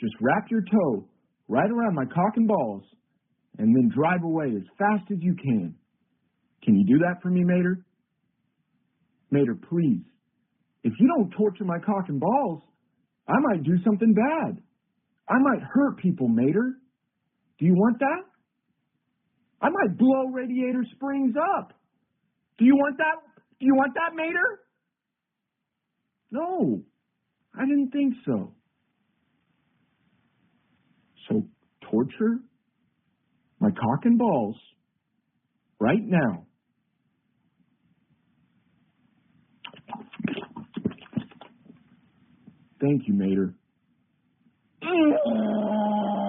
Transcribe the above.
just wrap your toe right around my cock and balls and then drive away as fast as you can. Can you do that for me, Mater? Mater, please. If you don't torture my cock and balls, I might do something bad. I might hurt people, Mater. Do you want that? I might blow Radiator Springs up. Do you want that? Do you want that, Mater? No, I didn't think so. So torture my cock and balls right now. Thank you, Mater.